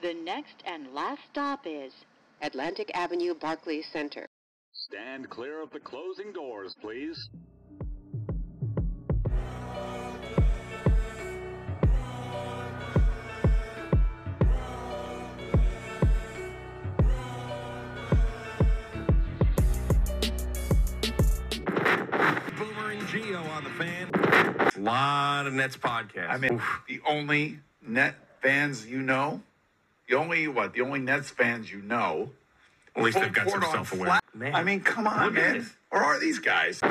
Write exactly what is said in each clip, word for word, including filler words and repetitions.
The next and last stop is Atlantic Avenue, Barclays Center. Stand clear of the closing doors, please. Boomer and Geo on the Fan. A lot of Nets podcasts. I mean, Oof. the only Net fans you know, the only what? The only Nets fans you know. At least they've got some self-awareness. I mean, come on, man. Or are these guys?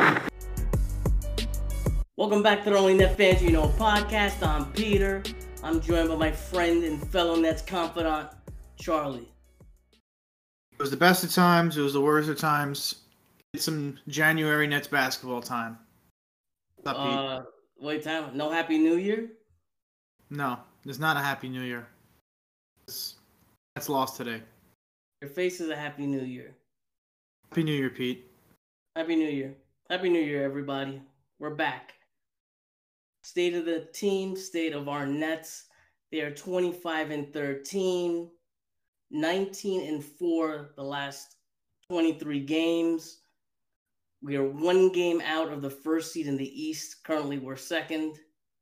Welcome back to the Only Net Fans You Know podcast. I'm Peter. I'm joined by my friend and fellow Nets confidant, Charlie. It was the best of times. It was the worst of times. It's some January Nets basketball time. What's up, Uh, Pete? wait, time. No Happy New Year? No, it's not a Happy New Year. It's, that's lost today. Your face is a Happy New Year. Happy New Year, Pete. Happy New Year. Happy New Year, everybody. We're back. State of the team, state of our Nets. They are twenty-five and thirteen, nineteen and four the last twenty-three games. We are one game out of the first seed in the East. Currently, we're second.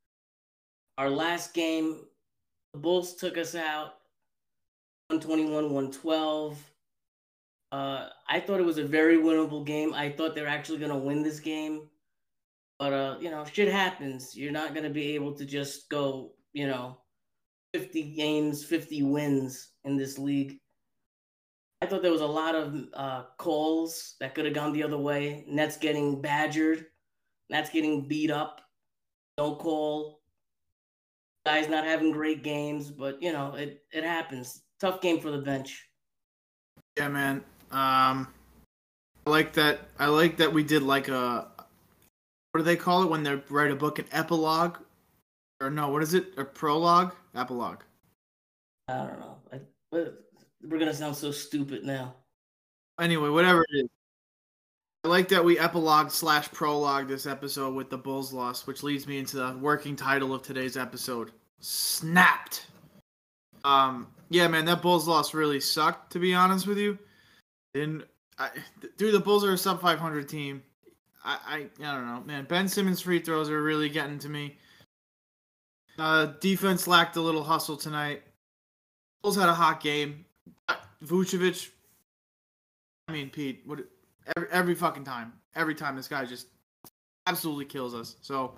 Our last game, the Bulls took us out, one twenty-one one twelve. Uh, I thought it was a very winnable game. I thought they were actually going to win this game. But, uh, you know, shit happens. You're not going to be able to just go, you know, fifty games, fifty wins in this league. I thought there was a lot of uh, calls that could have gone the other way. Nets getting badgered. Nets getting beat up. No call. Guys not having great games. But, you know, it, it happens. Tough game for the bench. Yeah, man. Um, I like that. I like that we did like a, what do they call it when they write a book? An epilogue? Or no, what is it? A prologue? Epilogue. I don't know. I, but we're going to sound so stupid now. Anyway, whatever it is. I like that we epilogue slash prologue this episode with the Bulls loss, which leads me into the working title of today's episode. Snapped. Um, yeah, man, that Bulls loss really sucked, to be honest with you. And I, dude, the Bulls are a sub five hundred team. I, I, I don't know, man. Ben Simmons' free throws are really getting to me. Uh, defense lacked a little hustle tonight. Bulls had a hot game. Vucevic, I mean, Pete, what every, every fucking time, every time this guy just absolutely kills us. So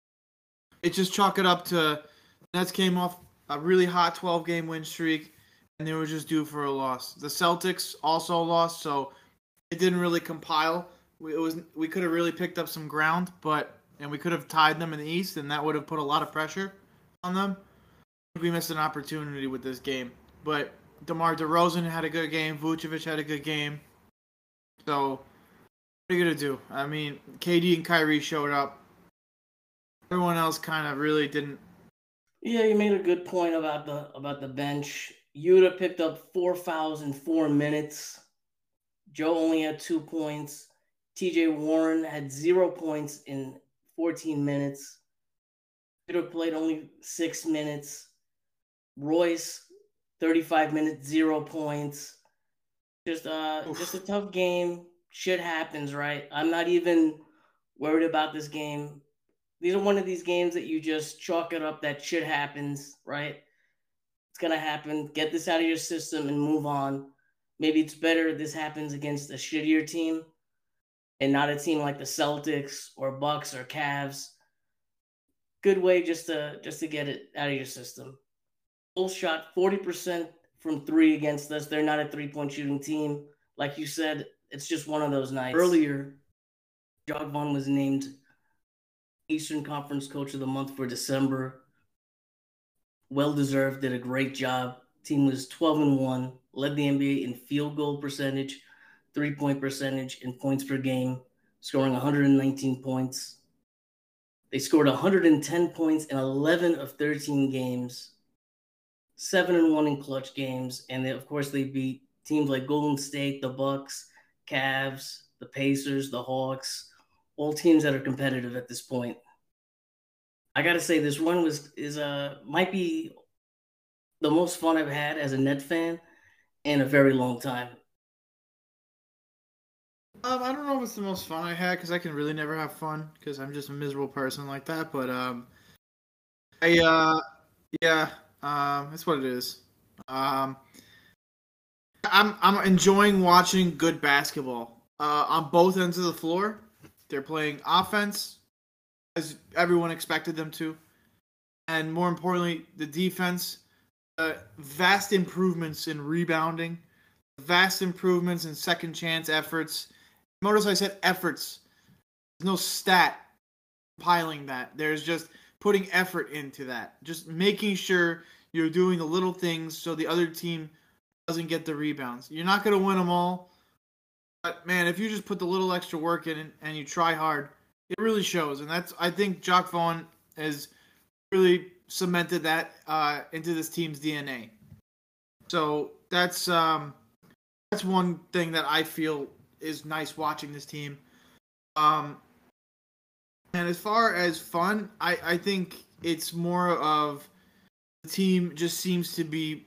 it just chalk it up to Nets came off a really hot twelve-game win streak, and they were just due for a loss. The Celtics also lost, so it didn't really compile. We, it was we could have really picked up some ground, but and we could have tied them in the East, and that would have put a lot of pressure on them. We missed an opportunity with this game, but DeMar DeRozan had a good game. Vucevic had a good game. So what are you gonna do? I mean, K D and Kyrie showed up. Everyone else kind of really didn't. Yeah, you made a good point about the about the bench. Yuta picked up four fouls in four minutes. Joe only had two points. T J Warren had zero points in fourteen minutes. Yuta played only six minutes. Royce, thirty-five minutes, zero points. Just uh, Oof. just a tough game. Shit happens, right? I'm not even worried about this game. These are one of these games that you just chalk it up that shit happens, right? It's going to happen. Get this out of your system and move on. Maybe it's better this happens against a shittier team and not a team like the Celtics or Bucks or Cavs. Good way just to just to get it out of your system. Bulls shot forty percent from three against us. They're not a three-point shooting team. Like you said, it's just one of those nights. Earlier, Jog Vaughn was named Eastern Conference Coach of the Month for December. Well-deserved, did a great job. Team was twelve and one, led the N B A in field goal percentage, three-point percentage, and points per game, scoring one hundred nineteen points. They scored one hundred ten points in eleven of thirteen games, seven and one in clutch games, and they, of course they beat teams like Golden State, the Bucks, Cavs, the Pacers, the Hawks, all teams that are competitive at this point. I gotta say, this run was is uh might be the most fun I've had as a Net fan in a very long time. Um, I don't know if it's the most fun I had because I can really never have fun because I'm just a miserable person like that. But um, I uh, yeah, um, that's what it is. Um, I'm I'm enjoying watching good basketball uh, on both ends of the floor. They're playing offense as everyone expected them to, and more importantly, the defense. Uh, vast improvements in rebounding, vast improvements in second chance efforts. Notice I said efforts. There's no stat compiling that. There's just putting effort into that. Just making sure you're doing the little things so the other team doesn't get the rebounds. You're not going to win them all. But, man, if you just put the little extra work in and, and you try hard, it really shows. And that's, I think Jacque Vaughn is really cemented that uh, into this team's D N A. So that's um, that's one thing that I feel is nice watching this team. Um, and as far as fun, I, I think it's more of the team just seems to be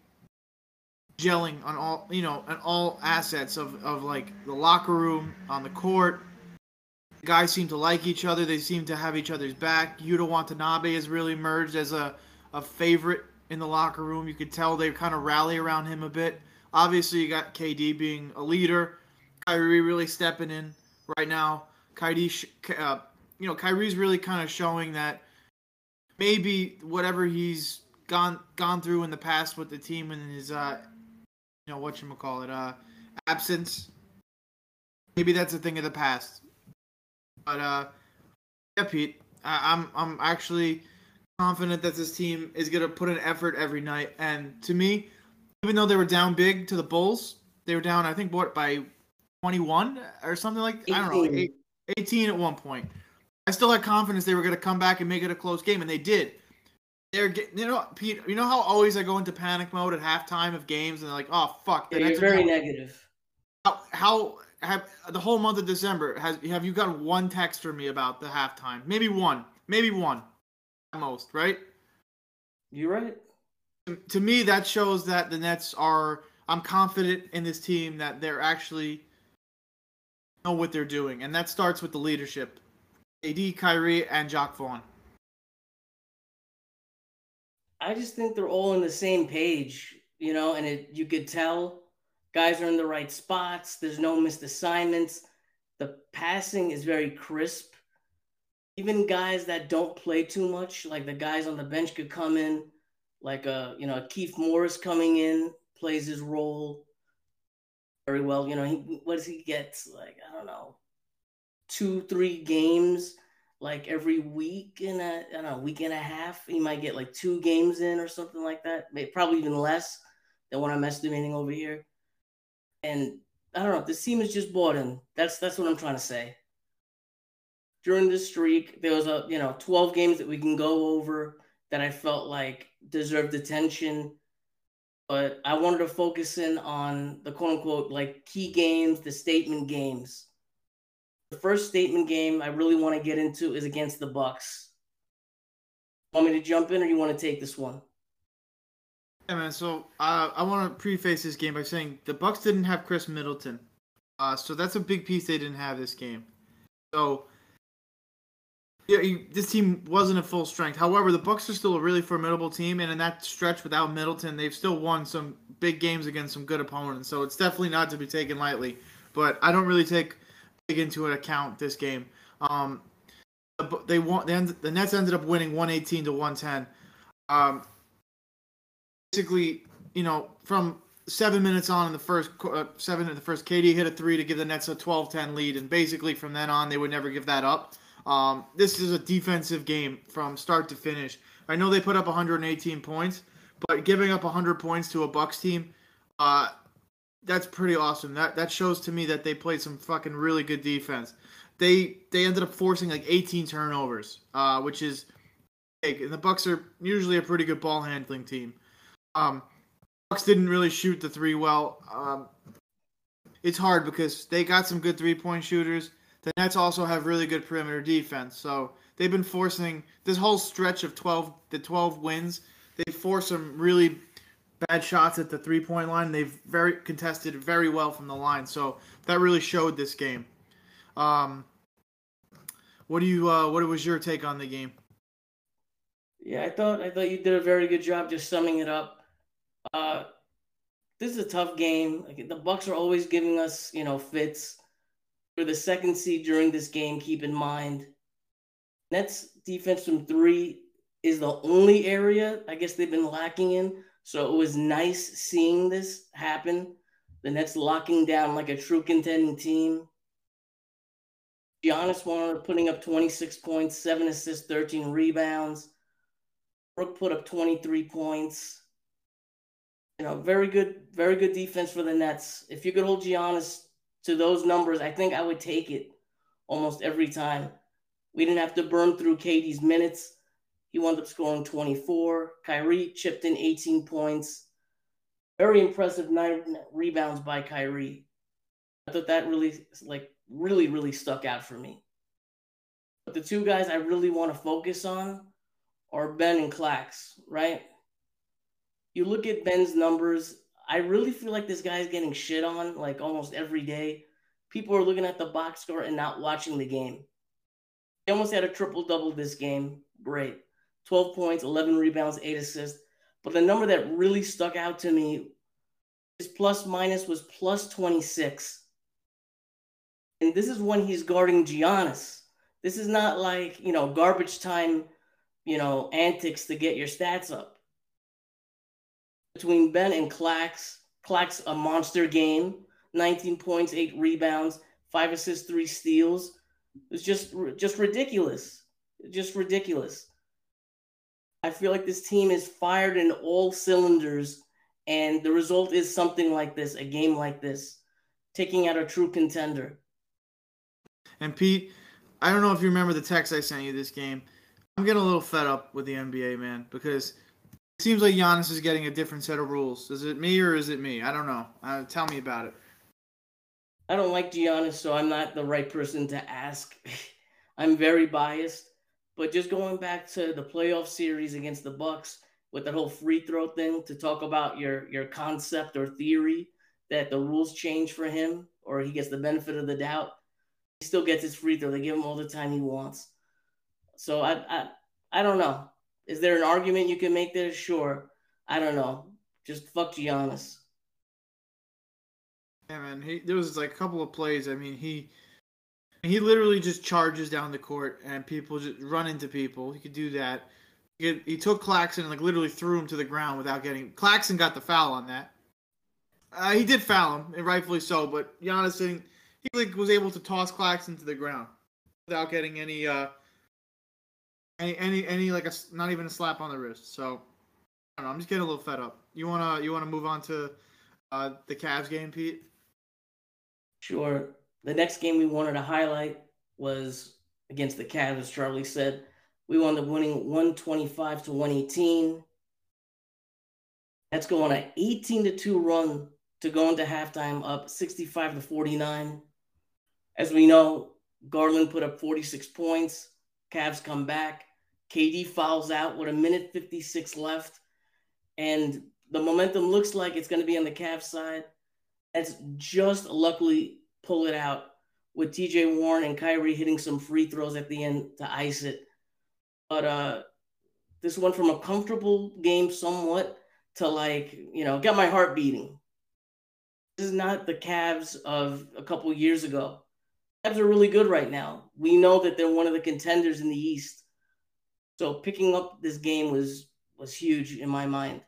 gelling on all, you know, on all assets of, of like the locker room, on the court. The guys seem to like each other. They seem to have each other's back. Yuta Watanabe has really emerged as a, a favorite in the locker room. You could tell they kind of rally around him a bit. Obviously, you got K D being a leader. Kyrie really stepping in right now. Kyrie, uh, you know, Kyrie's really kind of showing that maybe whatever he's gone gone through in the past with the team and his, uh, you know, whatchamacallit, uh, absence, maybe that's a thing of the past. But uh, yeah, Pete, I, I'm I'm actually confident that this team is gonna put an effort every night. And to me, even though they were down big to the Bulls, they were down I think what by twenty-one or something like I don't know, eight, eighteen at one point. I still had confidence they were gonna come back and make it a close game, and they did. They're getting, you know, Pete. You know how always I go into panic mode at halftime of games, and they're like, "Oh fuck!" Yeah, you're very negative. How, how have the whole month of December has have you got one text from me about the halftime? Maybe one, maybe one, at most, right? You're right. To, to me, that shows that the Nets are. I'm confident in this team that they're actually know what they're doing, and that starts with the leadership: A D, Kyrie, and Jacque Vaughn. I just think they're all on the same page, you know, and it, you could tell guys are in the right spots. There's no missed assignments. The passing is very crisp. Even guys that don't play too much, like the guys on the bench could come in, like a, you know, Keith Morris coming in, plays his role very well. You know, he, what does he get? Like, I don't know, two, three games. Like every week and a, I don't know, week and a half, he might get like two games in or something like that. Maybe, probably even less than what I'm estimating over here. And I don't know, this team is just bought in. That's that's what I'm trying to say. During this streak, there was a you know twelve games that we can go over that I felt like deserved attention. But I wanted to focus in on the quote unquote like key games, the statement games. The first statement game I really want to get into is against the Bucks. Want me to jump in, or you want to take this one? Yeah, man. So uh, I want to preface this game by saying the Bucks didn't have Chris Middleton, uh, so that's a big piece they didn't have this game. So yeah, he, this team wasn't at full strength. However, the Bucks are still a really formidable team, and in that stretch without Middleton, they've still won some big games against some good opponents. So it's definitely not to be taken lightly. But I don't really take into an account this game. Um, they won. They ended, the Nets ended up winning one eighteen to one ten. Um, basically, you know, from seven minutes on in the first uh, seven in the first, K D hit a three to give the Nets a twelve ten lead, and basically from then on, they would never give that up. Um, this is a defensive game from start to finish. I know they put up one hundred eighteen points, but giving up one hundred points to a Bucks team, uh, that's pretty awesome. That that shows to me that they played some fucking really good defense. They they ended up forcing like eighteen turnovers, uh, which is big. And the Bucks are usually a pretty good ball handling team. Um, Bucks didn't really shoot the three well. Um, it's hard because they got some good three point shooters. The Nets also have really good perimeter defense. So they've been forcing this whole stretch of twelve the twelve wins. They force some really bad shots at the three-point line. They've very contested very well from the line, so that really showed this game. Um, what do you? Uh, what was your take on the game? Yeah, I thought I thought you did a very good job just summing it up. Uh, this is a tough game. Like, the Bucks are always giving us, you know, fits. For the second seed during this game, keep in mind, Nets defense from three is the only area I guess they've been lacking in. So it was nice seeing this happen. The Nets locking down like a true contending team. Giannis wanted putting up twenty-six points, seven assists, thirteen rebounds. Brook put up twenty-three points. You know, very good, very good defense for the Nets. If you could hold Giannis to those numbers, I think I would take it almost every time. We didn't have to burn through K D's minutes. He wound up scoring twenty-four. Kyrie chipped in eighteen points. Very impressive nine rebounds by Kyrie. I thought that really, like, really, really stuck out for me. But the two guys I really want to focus on are Ben and Clax, right? You look at Ben's numbers, I really feel like this guy's getting shit on like almost every day. People are looking at the box score and not watching the game. He almost had a triple-double this game. Great. twelve points, eleven rebounds, eight assists. But the number that really stuck out to me, his plus-minus was plus twenty-six. And this is when he's guarding Giannis. This is not like, you know, garbage time, you know, antics to get your stats up. Between Ben and Clax, Clax a monster game, nineteen points, eight rebounds, five assists, three steals. It's just just ridiculous. Just ridiculous. I feel like this team is fired in all cylinders, and the result is something like this, a game like this, taking out a true contender. And Pete, I don't know if you remember the text I sent you this game. I'm getting a little fed up with the N B A, man, because it seems like Giannis is getting a different set of rules. Is it me or is it me? I don't know. Uh, tell me about it. I don't like Giannis, so I'm not the right person to ask. I'm very biased. But just going back to the playoff series against the Bucks with that whole free throw thing to talk about your, your concept or theory that the rules change for him or he gets the benefit of the doubt, he still gets his free throw. They give him all the time he wants. So I I, I don't know. Is there an argument you can make there? Sure. I don't know. Just fuck Giannis. Yeah, man. He, there was like a couple of plays. I mean, he he literally just charges down the court and people just run into people. He could do that. He, he took Claxton and like literally threw him to the ground without getting. Claxton got the foul on that. Uh, he did foul him, and rightfully so. But Giannis didn't. He like was able to toss Claxton to the ground without getting any. Uh, Any, any, any, like a, not even a slap on the wrist. So, I don't know. I'm just getting a little fed up. You wanna, you wanna move on to uh, the Cavs game, Pete? Sure. The next game we wanted to highlight was against the Cavs, as Charlie said. We wound up winning one twenty-five to one eighteen. That's going an eighteen to two run to go into halftime up sixty-five to forty-nine. As we know, Garland put up forty-six points. Cavs come back. K D fouls out with a minute fifty-six left. And the momentum looks like it's going to be on the Cavs side. That's just luckily pull it out with T J Warren and Kyrie hitting some free throws at the end to ice it. But uh, this went from a comfortable game somewhat to like, you know, got my heart beating. This is not the Cavs of a couple years ago. Cavs are really good right now. We know that they're one of the contenders in the East. So picking up this game was was huge in my mind.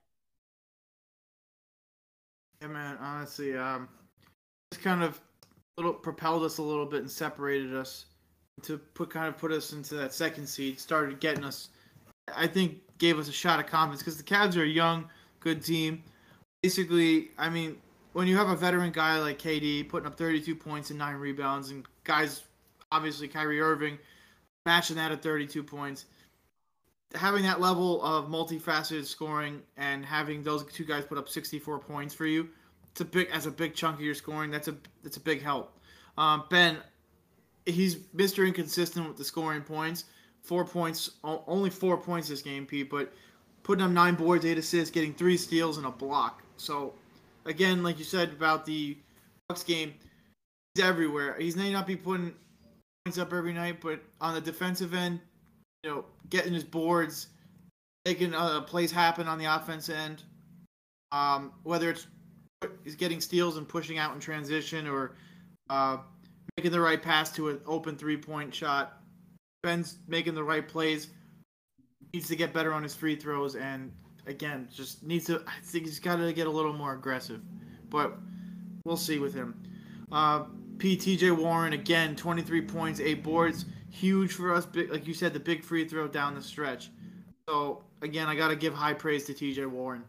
Yeah, man. Honestly, um, it's kind of little propelled us a little bit and separated us to put kind of put us into that second seed. Started getting us, I think, gave us a shot of confidence because the Cavs are a young, good team. Basically, I mean, when you have a veteran guy like K D putting up thirty-two points and nine rebounds, and guys, obviously Kyrie Irving, matching that at thirty-two points, having that level of multifaceted scoring and having those two guys put up sixty-four points for you, it's a big as a big chunk of your scoring. That's a that's a big help. Um, Ben, he's Mister Inconsistent with the scoring points. Four points, only four points this game, Pete. But putting up nine boards, eight assists, getting three steals and a block. So, again, like you said about the Bucks game, he's everywhere. He's may not be putting points up every night, but on the defensive end, you know, getting his boards, making uh, plays happen on the offense end. Um, whether it's he's getting steals and pushing out in transition, or uh, making the right pass to an open three-point shot. Ben's making the right plays. Needs to get better on his free throws, and again, just needs to. I think he's got to get a little more aggressive, but we'll see with him. Uh, P. T J Warren again, twenty-three points, eight boards, huge for us. Big, like you said, the big free throw down the stretch. So again, I got to give high praise to T J Warren.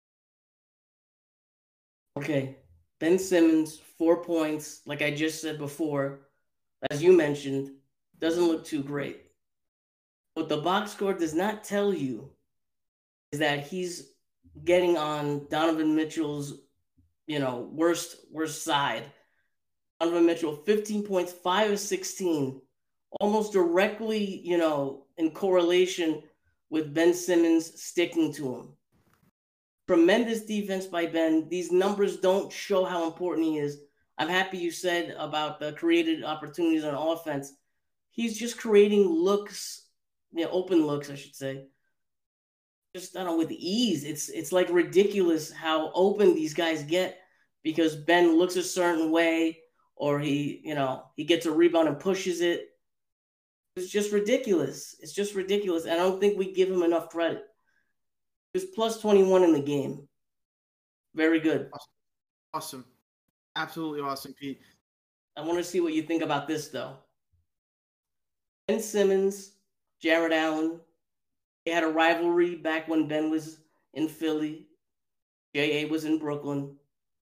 Okay, Ben Simmons, four points. Like I just said before, as you mentioned, doesn't look too great. What the box score does not tell you is that he's getting on Donovan Mitchell's, you know, worst worst side. Donovan Mitchell, fifteen points, five of sixteen, almost directly, you know, in correlation with Ben Simmons sticking to him. Tremendous defense by Ben. These numbers don't show how important he is. I'm happy you said about the created opportunities on offense. He's just creating looks, you know, open looks, I should say. Just, I don't know, with ease. It's it's like ridiculous how open these guys get because Ben looks a certain way, or he, you know, he gets a rebound and pushes it. It's just ridiculous. It's just ridiculous. And I don't think we give him enough credit. He was plus twenty-one in the game. Very good. Awesome. Absolutely awesome, Pete. I want to see what you think about this, though. Ben Simmons, Jared Allen, they had a rivalry back when Ben was in Philly. J A was in Brooklyn.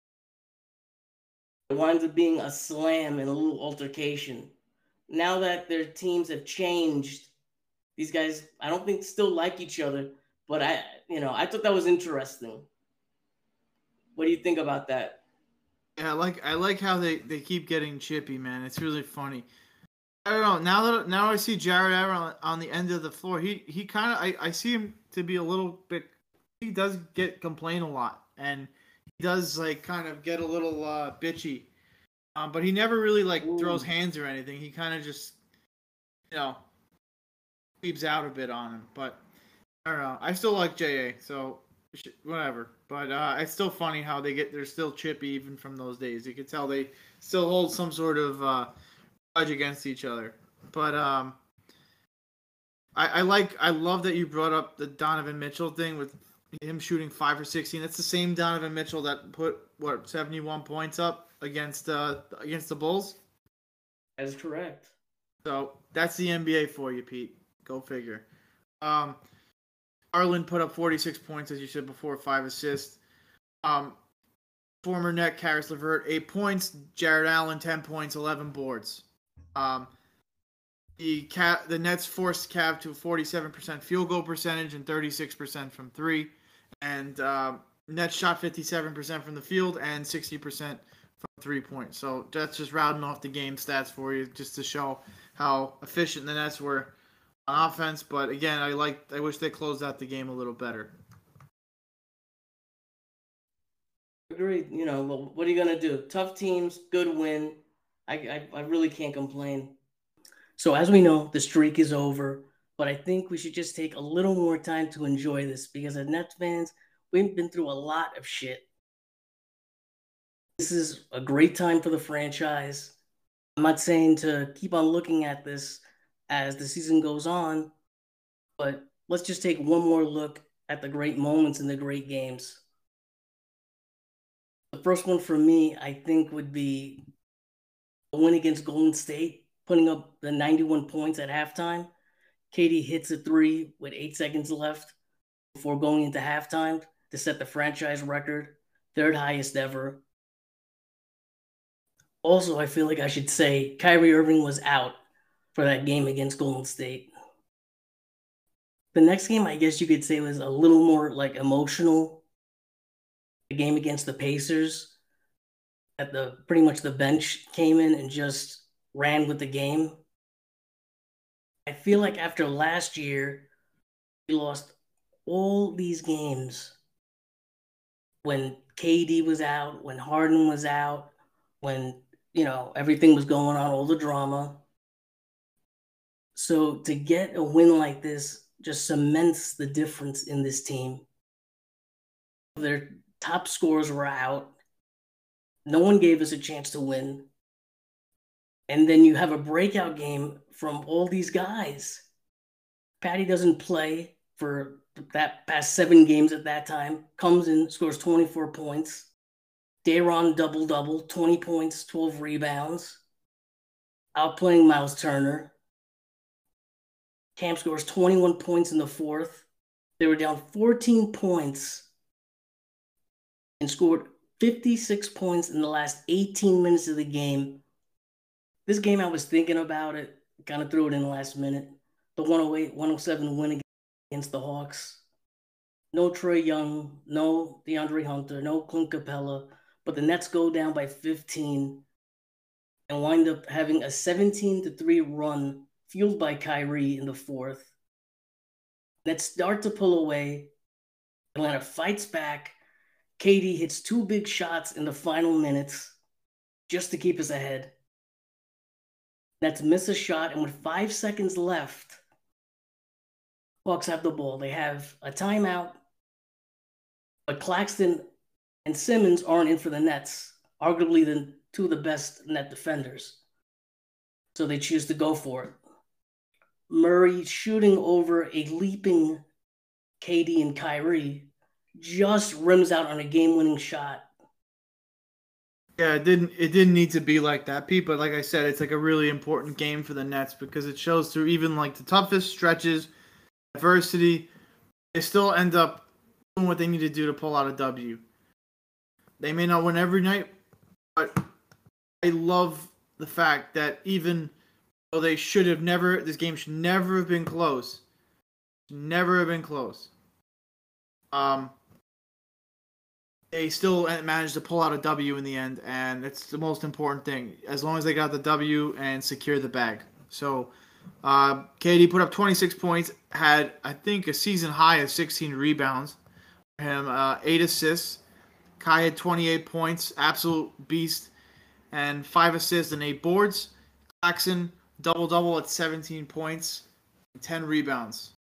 It winds up being a slam and a little altercation. Now that their teams have changed, these guys, I don't think still like each other, but I, you know, I thought that was interesting. What do you think about that? Yeah, I like I like how they, they keep getting chippy, man. It's really funny. I don't know. Now that now I see Jared Allen on the end of the floor, he he kind of I, I see him to be a little bit. He does get complain a lot, and he does like kind of get a little uh, bitchy. Um, but he never really like Ooh. throws hands or anything. He kind of just, you know, creeps out a bit on him. But I don't know. I still like J A, so whatever. But uh, it's still funny how they get they're still chippy even from those days. You can tell they still hold some sort of uh, grudge against each other. But um, I, I like I love that you brought up the Donovan Mitchell thing with him shooting five for sixteen. That's the same Donovan Mitchell that put what seventy-one points up against uh against the Bulls. That is correct. So that's the N B A for you, Pete. Go figure. Um, Arlen put up forty-six points, as you said before, five assists. Um, former net Karis LeVert, eight points. Jared Allen, ten points, eleven boards. Um, the Cav, the Nets forced Cav to a forty-seven percent field goal percentage and thirty-six percent from three. And um, Nets shot fifty-seven percent from the field and sixty percent from three points. So that's just rounding off the game stats for you, just to show how efficient the Nets were on offense. But again, I like. I wish they closed out the game a little better. Agreed. You know, well, what are you gonna do? Tough teams, good win. I, I I really can't complain. So as we know, the streak is over, but I think we should just take a little more time to enjoy this because as Nets fans, we've been through a lot of shit. This is a great time for the franchise. I'm not saying to keep on looking at this as the season goes on, but let's just take one more look at the great moments and the great games. The first one for me, I think, would be the win against Golden State, putting up the ninety-one points at halftime. K D hits a three with eight seconds left before going into halftime to set the franchise record, third highest ever. Also, I feel like I should say Kyrie Irving was out for that game against Golden State. The next game, I guess you could say, was a little more like emotional. The game against the Pacers, at the pretty much the bench came in and just ran with the game. I feel like after last year, we lost all these games when K D was out, when Harden was out, when, you know, everything was going on, all the drama. So to get a win like this just cements the difference in this team. Their top scorers were out. No one gave us a chance to win. And then you have a breakout game from all these guys. Patty doesn't play for that past seven games at that time. Comes in, scores twenty-four points. Day'Ron double-double, twenty points, twelve rebounds. Outplaying Miles Turner. Cam scores twenty-one points in the fourth. They were down fourteen points and scored fifty-six points in the last eighteen minutes of the game. This game, I was thinking about it, kind of threw it in the last minute. The one oh eight one oh seven win against the Hawks. No Trae Young, no DeAndre Hunter, no Clint Capella, but the Nets go down by fifteen and wind up having a seventeen to three run fueled by Kyrie in the fourth. Nets start to pull away. Atlanta fights back. K D hits two big shots in the final minutes just to keep us ahead. Nets miss a shot, and with five seconds left, Hawks have the ball. They have a timeout, but Claxton and Simmons aren't in for the Nets, arguably the two of the best net defenders. So they choose to go for it. Murray shooting over a leaping K D and Kyrie just rims out on a game-winning shot. Yeah, it didn't it didn't need to be like that, Pete, but like I said, it's like a really important game for the Nets because it shows through even like the toughest stretches, adversity, they still end up doing what they need to do to pull out a W. They may not win every night, but I love the fact that even though they should have never, this game should never have been close. Never have been close. Um, they still managed to pull out a W in the end, and it's the most important thing. As long as they got the W and secure the bag. So, uh, K D put up twenty-six points, had, I think, a season high of sixteen rebounds. For him, uh, eight assists. Kai had twenty-eight points, absolute beast, and five assists and eight boards. Claxton, double-double at seventeen points, and ten rebounds.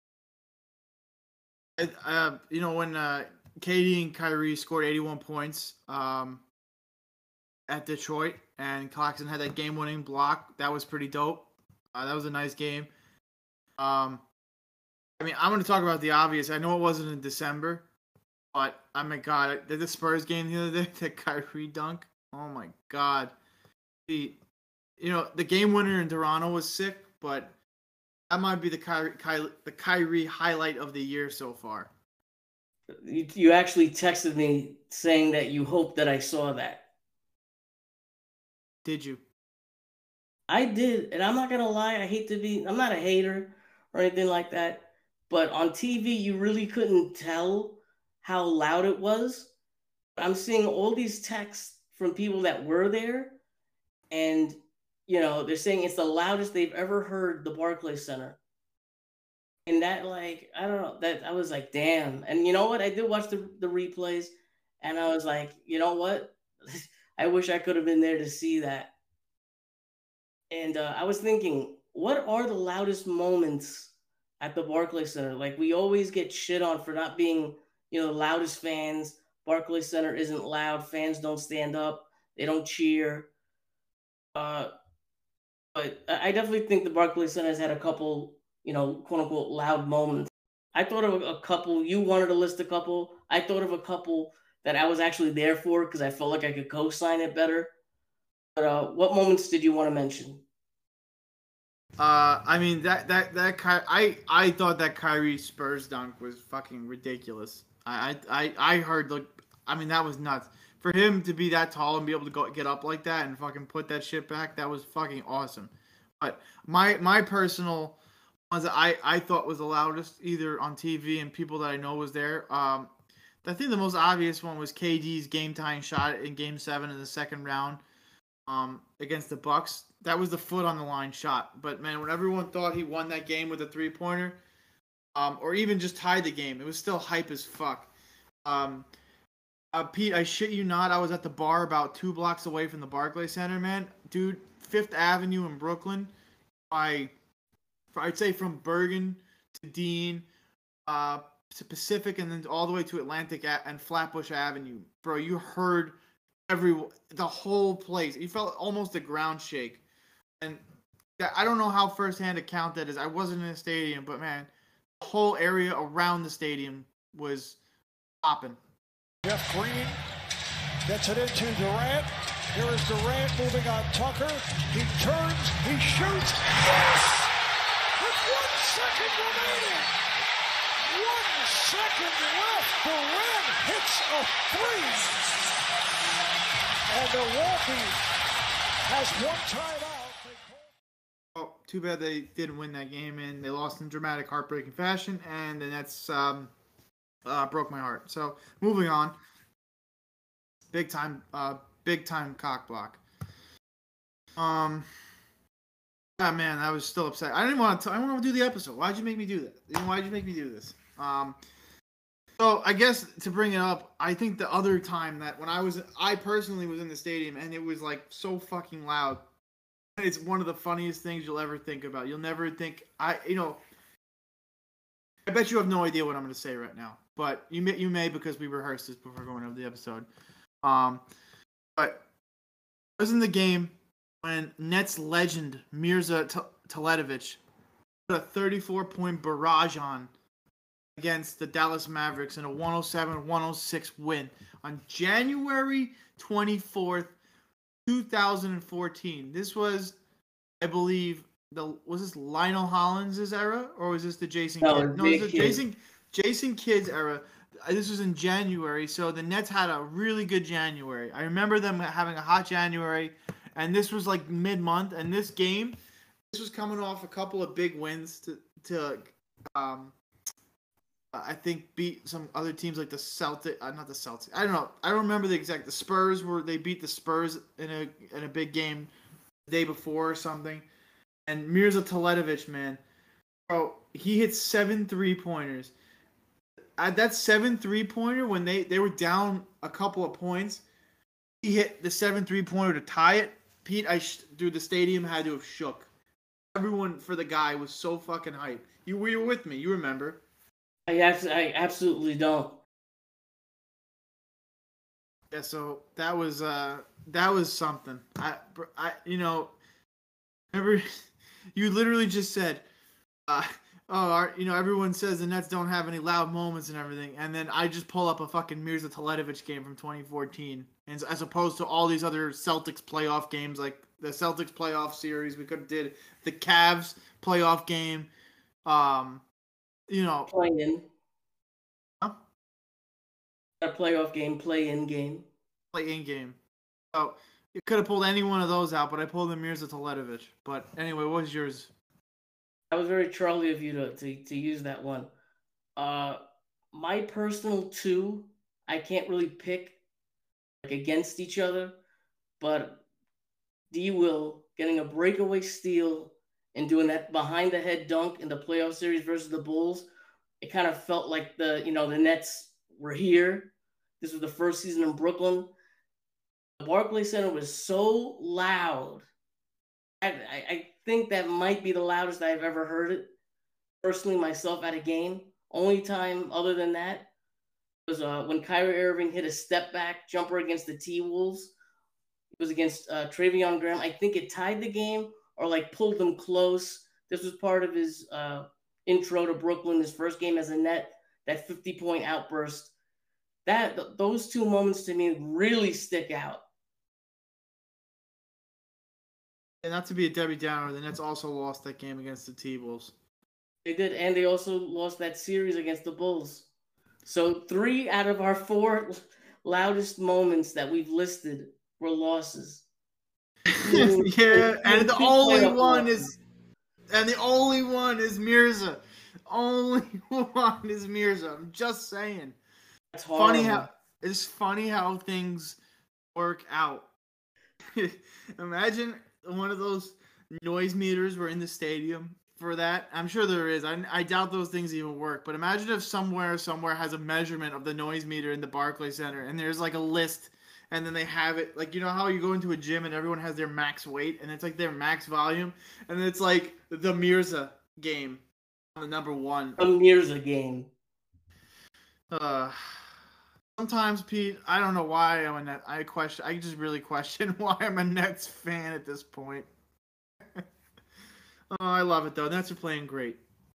Uh, you know, when uh, K D and Kyrie scored eighty-one points um, at Detroit, and Claxton had that game-winning block, that was pretty dope. Uh, that was a nice game. Um, I mean, I'm going to talk about the obvious. I know it wasn't in December, but, oh my God, did the Spurs game the other day, that Kyrie dunk? Oh my God. The, you know, the game winner in Toronto was sick, but that might be the Kyrie, Kyrie, the Kyrie highlight of the year so far. You, you actually texted me saying that you hoped that I saw that. Did you? I did, and I'm not going to lie, I hate to be, I'm not a hater or anything like that, but on T V, you really couldn't tell how loud it was. I'm seeing all these texts from people that were there, and, you know, they're saying it's the loudest they've ever heard the Barclays Center. And that, like, I don't know, that I was like, damn. And you know what? I did watch the, the replays, and I was like, you know what? I wish I could have been there to see that. And uh, I was thinking, what are the loudest moments at the Barclays Center? Like, we always get shit on for not being, you know, the loudest fans. Barclays Center isn't loud. Fans don't stand up. They don't cheer. Uh, but I definitely think the Barclays Center has had a couple, you know, quote unquote loud moments. I thought of a couple. You wanted to list a couple. I thought of a couple that I was actually there for because I felt like I could co-sign it better. But uh, what moments did you want to mention? Uh, I mean that that that Ky- I I thought that Kyrie Spurs dunk was fucking ridiculous. I I I heard like I mean that was nuts for him to be that tall and be able to go get up like that and fucking put that shit back. That was fucking awesome. But my my personal ones that I I thought was the loudest either on T V and people that I know was there. Um, I think the most obvious one was K D's game tying shot in Game Seven in the second round. Um, against the Bucks, that was the foot on the line shot. But man, when everyone thought he won that game with a three pointer, um, or even just tied the game. It was still hype as fuck. Um, uh, Pete, I shit you not, I was at the bar about two blocks away from the Barclays Center, man. Dude, Fifth Avenue in Brooklyn, I, I'd say from Bergen to Dean, uh, to Pacific, and then all the way to Atlantic and Flatbush Avenue. Bro, you heard every the whole place. You felt almost a ground shake. And that, I don't know how firsthand account that is. I wasn't in the stadium, but man, the whole area around the stadium was popping. Jeff Green gets it into Durant. Here is Durant moving on Tucker. He turns, he shoots. Yes! With one second remaining. One second left. Durant hits a three. And Milwaukee has one timeout. Oh, too bad they didn't win that game, and they lost in dramatic, heartbreaking fashion, and then that's um, uh, broke my heart. So, moving on. Big time, uh, big time cock block. Um, ah, man, I was still upset. I didn't want to. I didn't want to do the episode. Why'd you make me do that? Why'd you make me do this? Um, so I guess to bring it up, I think the other time that when I was, I personally was in the stadium and it was like so fucking loud. It's one of the funniest things you'll ever think about. You'll never think, I, you know, I bet you have no idea what I'm going to say right now, but you may, you may because we rehearsed this before going over the episode. Um, but I was in the game when Nets legend Mirza T- Teletovic put a thirty-four point barrage on against the Dallas Mavericks in a one oh seven one oh six win on January twenty-fourth, twenty fourteen. This was, I believe, the was this Lionel Hollins' era, or was this the Jason No, Kidd? No, it was the Kidd. Jason Jason Kidd's era. This was in January, so the Nets had a really good January. I remember them having a hot January, and this was like mid-month. And this game, this was coming off a couple of big wins to to um. I think beat some other teams like the Celtics, uh, not the Celtics. I don't know. I don't remember the exact. The Spurs were they beat the Spurs in a in a big game the day before or something. And Mirza Teletovic, man, bro, he hit seven three pointers. At that seven three pointer when they, they were down a couple of points, he hit the seven three pointer to tie it. Pete, I sh- dude, the stadium had to have shook. Everyone for the guy was so fucking hyped. You were with me. You remember. I, abs- I absolutely don't. Yeah, so that was uh, that was something. I, I, you know, remember, you literally just said, uh, "Oh, our, you know, everyone says the Nets don't have any loud moments and everything," and then I just pull up a fucking Mirza Teletovic game from twenty fourteen, and as opposed to all these other Celtics playoff games, like the Celtics playoff series, we could have did the Cavs playoff game, um. You know, Play in. Huh? A playoff game, play in game. Play in game. So you could have pulled any one of those out, but I pulled the Mirza Teletovic. But anyway, what was yours? That was very Charlie of you to, to, to use that one. Uh, my personal two, I can't really pick like against each other, but D. Will getting a breakaway steal and doing that behind the head dunk in the playoff series versus the Bulls, it kind of felt like the, you know, the Nets were here. This was the first season in Brooklyn. The Barclays Center was so loud. I, I, I think that might be the loudest I've ever heard it, personally, myself at a game. Only time other than that was uh, when Kyrie Irving hit a step back jumper against the T-Wolves. It was against uh, Travion Graham. I think it tied the game or like pulled them close. This was part of his uh, intro to Brooklyn, his first game as a Net, that fifty-point outburst. That th- those two moments to me really stick out. And not to be a Debbie Downer, the Nets also lost that game against the T-Wolves. They did, and they also lost that series against the Bulls. So three out of our four loudest moments that we've listed were losses. Yeah, and the only one is, and the only one is Mirza. Only one is Mirza. I'm just saying. That's horrible. Funny how it's funny how things work out. Imagine one of those noise meters were in the stadium, for that? I'm sure there is. I, I doubt those things even work. But imagine if somewhere, somewhere has a measurement of the noise meter in the Barclays Center, and there's like a list, and then they have it, like, you know how you go into a gym and everyone has their max weight, and it's like their max volume, and it's like the Mirza game on the number one. A Mirza game. Uh, sometimes, Pete, I don't know why I'm a Net. I question. I just really question why I'm a Nets fan at this point. Oh, I love it though. Nets are playing great.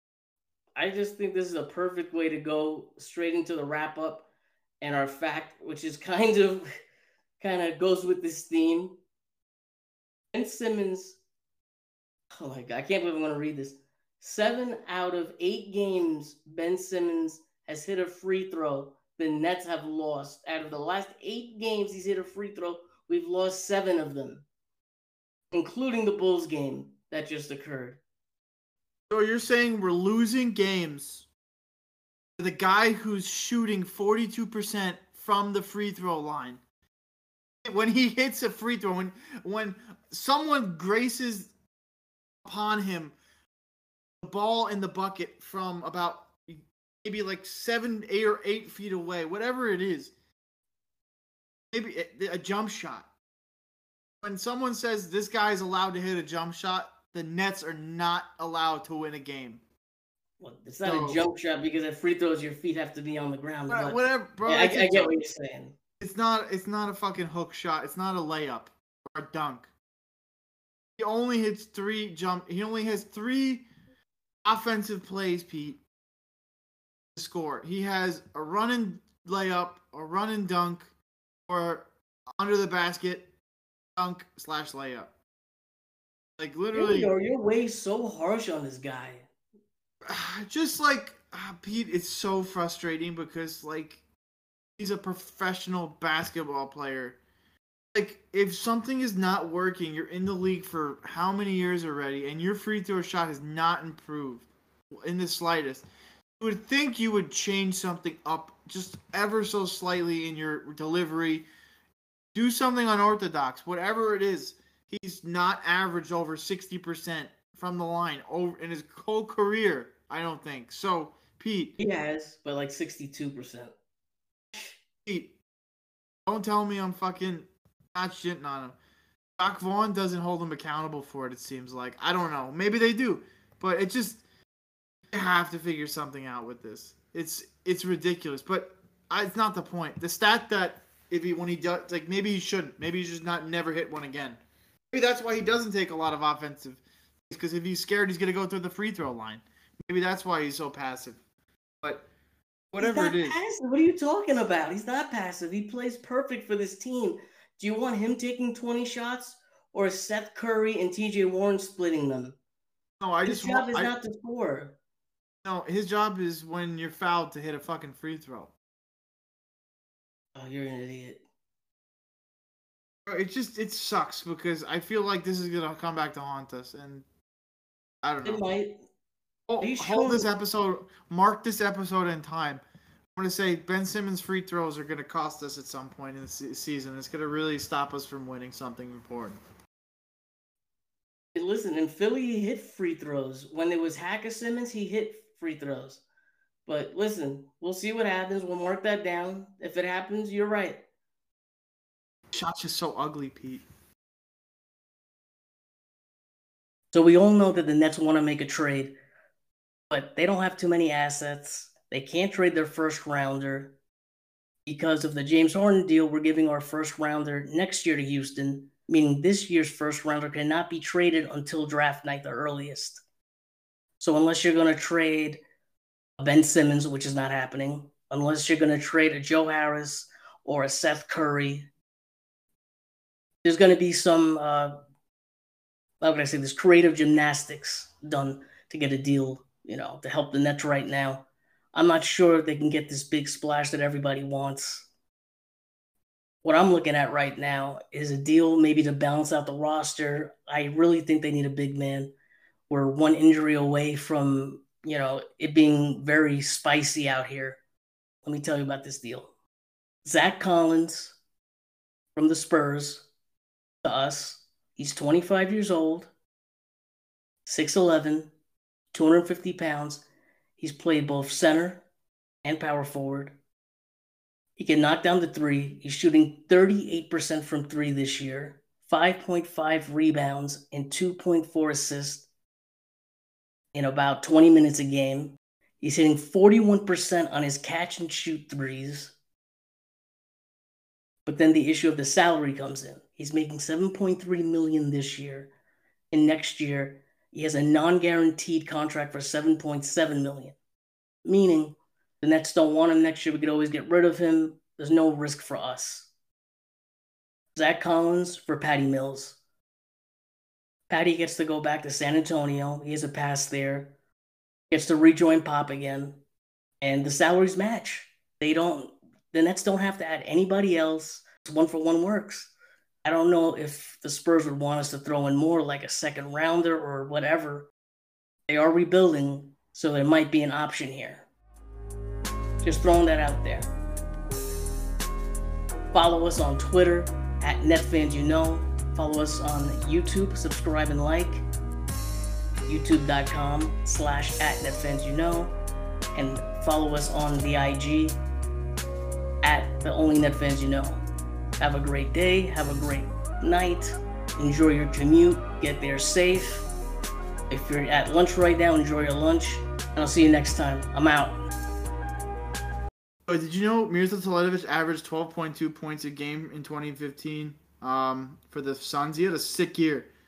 I just think this is a perfect way to go straight into the wrap up and our fact, which is kind of kind of goes with this theme. Ben Simmons, oh my God, I can't believe I'm going to read this. Seven out of eight games Ben Simmons has hit a free throw, the Nets have lost. Out of the last eight games he's hit a free throw, we've lost seven of them, including the Bulls game that just occurred. So you're saying we're losing games to the guy who's shooting forty-two percent from the free throw line. When he hits a free throw, when when someone graces upon him the ball in the bucket from about maybe like seven, eight, or eight feet away, whatever it is, maybe a, a jump shot. When someone says this guy is allowed to hit a jump shot, the Nets are not allowed to win a game. Well, it's not So- a jump shot because at free throws your feet have to be on the ground. Right, but- whatever, bro. Yeah, I, I it's a get what jump- you're saying. It's not. It's not a fucking hook shot. It's not a layup or a dunk. He only hits three jump. He only has three offensive plays, Pete, to score. He has a running layup, a running dunk, or under the basket dunk slash layup. Like literally, You're, you're way so harsh on this guy. just like ah, Pete, it's so frustrating because like he's a professional basketball player. Like if something is not working, you're in the league for how many years already, and your free throw shot has not improved in the slightest. You would think you would change something up just ever so slightly in your delivery. Do something unorthodox, whatever it is. He's not averaged over sixty percent from the line over in his whole career, I don't think. So, Pete. He has, but like sixty-two percent. Pete, don't tell me I'm fucking not shitting on him. Doc Vaughn doesn't hold him accountable for it, it seems like. I don't know. Maybe they do. But it just, they have to figure something out with this. It's it's ridiculous. But I, it's not the point. The stat that, if he when he does, like maybe he shouldn't. Maybe he's just not never hit one again. Maybe that's why he doesn't take a lot of offensive. Because if he's scared, he's going to go through the free throw line. Maybe that's why he's so passive. But whatever He's not it is. passive. What are you talking about? He's not passive. He plays perfect for this team. Do you want him taking twenty shots or Seth Curry and T J Warren splitting them? No, I His just job want, is I, not to score. No, his job is when you're fouled to hit a fucking free throw. Oh, you're an idiot. It just it sucks because I feel like this is gonna come back to haunt us, and I don't know. It might. Oh, He's hold this shown- episode. Mark this episode in time. I'm gonna say Ben Simmons free throws are gonna cost us at some point in the se- season. It's gonna really stop us from winning something important. Hey, listen, in Philly, he hit free throws. When it was Hacker Simmons, he hit free throws. But listen, we'll see what happens. We'll mark that down. If it happens, you're right. Shot's just so ugly, Pete. So we all know that the Nets want to make a trade, but they don't have too many assets. They can't trade their first rounder. Because of the James Harden deal, we're giving our first rounder next year to Houston, meaning this year's first rounder cannot be traded until draft night, the earliest. So unless you're going to trade Ben Simmons, which is not happening, unless you're going to trade a Joe Harris or a Seth Curry, there's going to be some, uh, how can I say this, creative gymnastics done to get a deal, you know, to help the Nets right now. I'm not sure they can get this big splash that everybody wants. What I'm looking at right now is a deal maybe to balance out the roster. I really think they need a big man. We're one injury away from, you know, it being very spicy out here. Let me tell you about this deal. Zach Collins from the Spurs to us. He's twenty-five years old, six eleven, two hundred fifty pounds. He's played both center and power forward. He can knock down the three. He's shooting thirty-eight percent from three this year, five point five rebounds and two point four assists in about twenty minutes a game. He's hitting forty-one percent on his catch and shoot threes. But then the issue of the salary comes in. He's making seven point three million dollars this year. And next year, he has a non-guaranteed contract for seven point seven million dollars. Meaning, the Nets don't want him next year. We could always get rid of him. There's no risk for us. Zach Collins for Patty Mills. Patty gets to go back to San Antonio. He has a pass there. Gets to rejoin Pop again. And the salaries match. They don't, the Nets don't have to add anybody else. It's one for one works. I don't know if the Spurs would want us to throw in more, like a second rounder or whatever. They are rebuilding, so there might be an option here. Just throwing that out there. Follow us on Twitter at NetFansYouKnow. Follow us on YouTube. Subscribe and like. YouTube.com slash at NetFansYouKnow. And follow us on the I G at the only NetFans You Know. Have a great day. Have a great night. Enjoy your commute. Get there safe. If you're at lunch right now, enjoy your lunch. And I'll see you next time. I'm out. Oh, did you know Mirza Teletovic averaged twelve point two points a game in twenty fifteen um, for the Suns? He had a sick year.